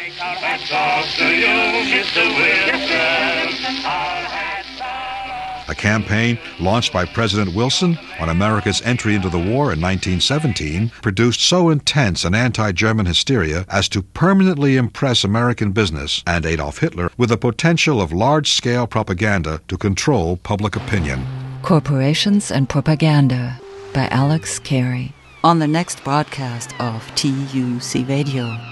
A campaign launched by President Wilson on America's entry into the war in 1917 produced so intense an anti-German hysteria as to permanently impress American business and Adolf Hitler with the potential of large-scale propaganda to control public opinion. Corporations and Propaganda by Alex Carey on the next broadcast of TUC Radio.